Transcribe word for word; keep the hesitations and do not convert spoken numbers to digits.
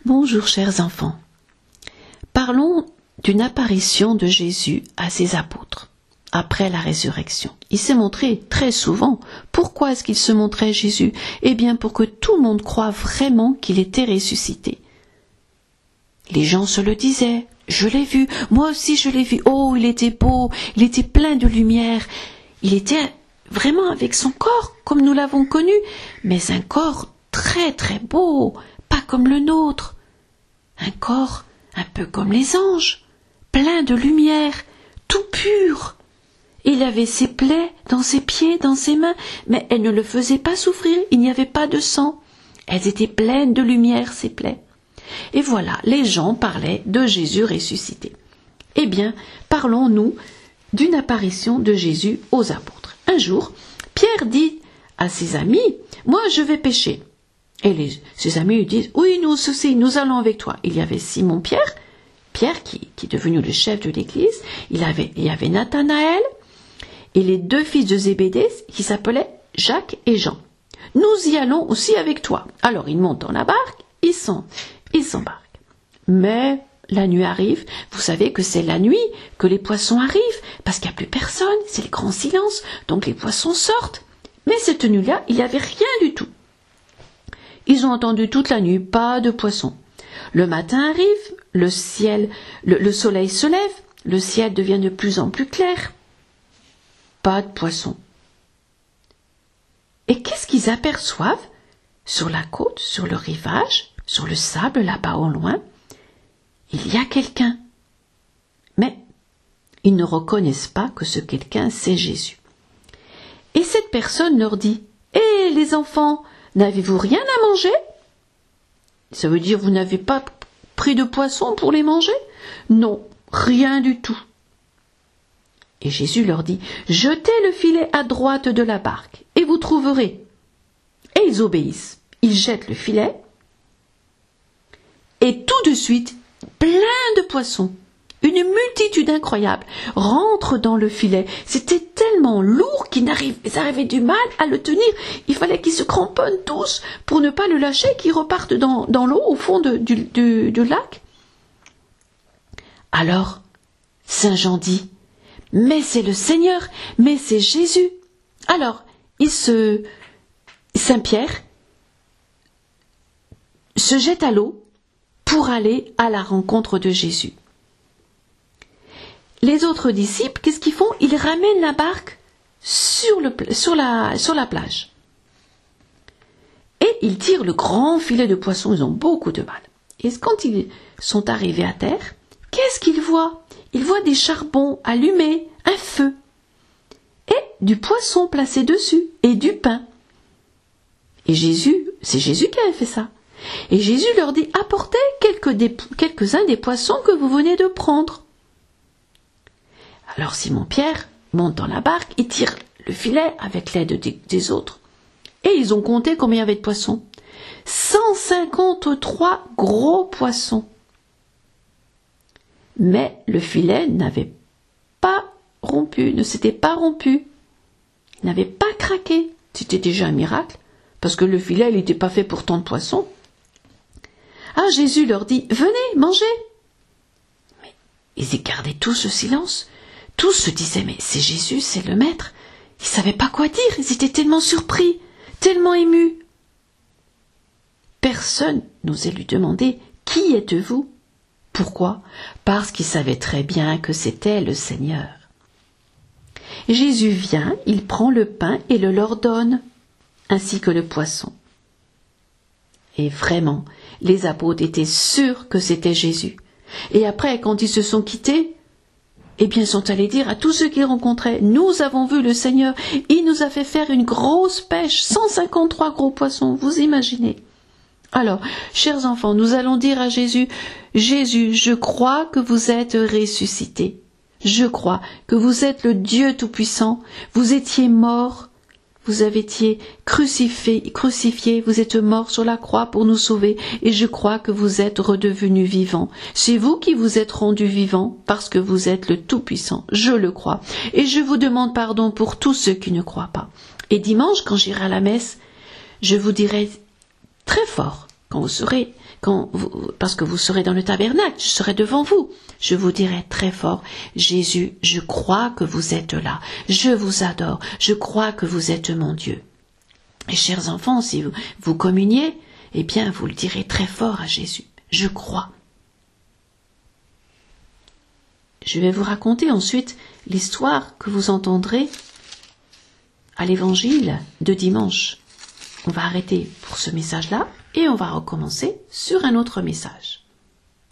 Bonjour chers enfants. Parlons d'une apparition de Jésus à ses apôtres après la résurrection. Il s'est montré très souvent. Pourquoi est-ce qu'il se montrait Jésus? Eh bien pour que tout le monde croie vraiment qu'il était ressuscité. Les gens se le disaient. Je l'ai vu, moi aussi je l'ai vu. Oh, il était beau, il était plein de lumière. Il était vraiment avec son corps comme nous l'avons connu, mais un corps très très beau, pas comme le nôtre. Un corps un peu comme les anges, plein de lumière, tout pur. Il avait ses plaies dans ses pieds, dans ses mains, mais elles ne le faisaient pas souffrir, il n'y avait pas de sang. Elles étaient pleines de lumière, ces plaies. Et voilà, les gens parlaient de Jésus ressuscité. Eh bien, parlons-nous d'une apparition de Jésus aux apôtres. Un jour, Pierre dit à ses amis, « Moi, je vais pêcher. » Et les, ses amis lui disent, « Oui, nous aussi, nous allons avec toi. » Il y avait Simon-Pierre, Pierre qui, qui est devenu le chef de l'église. Il, avait, il y avait Nathanaël et les deux fils de Zébédée qui s'appelaient Jacques et Jean. « Nous y allons aussi avec toi. » Alors ils montent dans la barque, ils sont, ils s'embarquent. Mais la nuit arrive. Vous savez que c'est la nuit que les poissons arrivent parce qu'il n'y a plus personne, c'est le grand silence, donc les poissons sortent. Mais cette nuit-là, il n'y avait rien du tout. Ils ont entendu toute la nuit, pas de poissons. Le matin arrive, le ciel, le, le soleil se lève, le ciel devient de plus en plus clair. Pas de poissons. Et qu'est-ce qu'ils aperçoivent sur la côte, sur le rivage, sur le sable là-bas au loin? Il y a quelqu'un. Mais ils ne reconnaissent pas que ce quelqu'un, c'est Jésus. Et cette personne leur dit, « Hé, les enfants, n'avez-vous rien à manger ?» Ça veut dire, vous n'avez pas pris de poisson pour les manger? Non, rien du tout. Et Jésus leur dit, « Jetez le filet à droite de la barque, et vous trouverez. » Et ils obéissent. Ils jettent le filet, et tout de suite, plein de poissons, une multitude incroyable, rentre dans le filet. C'était tellement lourd qu'ils avaient du mal à le tenir. Il fallait qu'ils se cramponnent tous pour ne pas le lâcher, qu'ils repartent dans, dans l'eau au fond de, du, du, du lac. Alors, Saint Jean dit, « Mais c'est le Seigneur, mais c'est Jésus. » Alors, il se, Saint Pierre se jette à l'eau pour aller à la rencontre de Jésus. Les autres disciples, qu'est-ce qu'ils font? Ils ramènent la barque sur, le, sur, la, sur la plage. Et ils tirent le grand filet de poissons, ils ont beaucoup de mal. Et quand ils sont arrivés à terre, qu'est-ce qu'ils voient? Ils voient des charbons allumés, un feu, et du poisson placé dessus, et du pain. Et Jésus, c'est Jésus qui avait fait ça. Et Jésus leur dit, apportez quelques des, quelques-uns des poissons que vous venez de prendre. Alors Simon-Pierre monte dans la barque, il tire le filet avec l'aide des, des autres. Et ils ont compté combien il y avait de poissons. cent cinquante-trois gros poissons. Mais le filet n'avait pas rompu, ne s'était pas rompu. Il n'avait pas craqué. C'était déjà un miracle, parce que le filet, il n'était pas fait pour tant de poissons. Ah, Jésus leur dit, venez, mangez. Mais ils gardaient tous ce silence. Tous se disaient, mais c'est Jésus, c'est le maître. Ils ne savaient pas quoi dire, ils étaient tellement surpris, tellement émus. Personne n'osait lui demander, qui êtes-vous? Pourquoi? Parce qu'ils savaient très bien que c'était le Seigneur. Jésus vient, il prend le pain et le leur donne, ainsi que le poisson. Et vraiment, les apôtres étaient sûrs que c'était Jésus. Et après, quand ils se sont quittés, eh bien, ils sont allés dire à tous ceux qu'ils rencontraient, nous avons vu le Seigneur, il nous a fait faire une grosse pêche, cent cinquante-trois gros poissons, vous imaginez. Alors, chers enfants, nous allons dire à Jésus, Jésus, je crois que vous êtes ressuscité. Je crois que vous êtes le Dieu Tout-Puissant, vous étiez mort, vous avez été crucifié, crucifié, vous êtes mort sur la croix pour nous sauver, et je crois que vous êtes redevenu vivant. C'est vous qui vous êtes rendu vivant, parce que vous êtes le Tout-Puissant, je le crois. Et je vous demande pardon pour tous ceux qui ne croient pas. Et dimanche, quand j'irai à la messe, je vous dirai très fort, quand vous serez, quand vous, parce que vous serez dans le tabernacle, je serai devant vous. Je vous dirai très fort, Jésus, je crois que vous êtes là. Je vous adore. Je crois que vous êtes mon Dieu. Et chers enfants, si vous, vous communiez, eh bien, vous le direz très fort à Jésus. Je crois. Je vais vous raconter ensuite l'histoire que vous entendrez à l'évangile de dimanche. On va arrêter pour ce message-là et on va recommencer sur un autre message.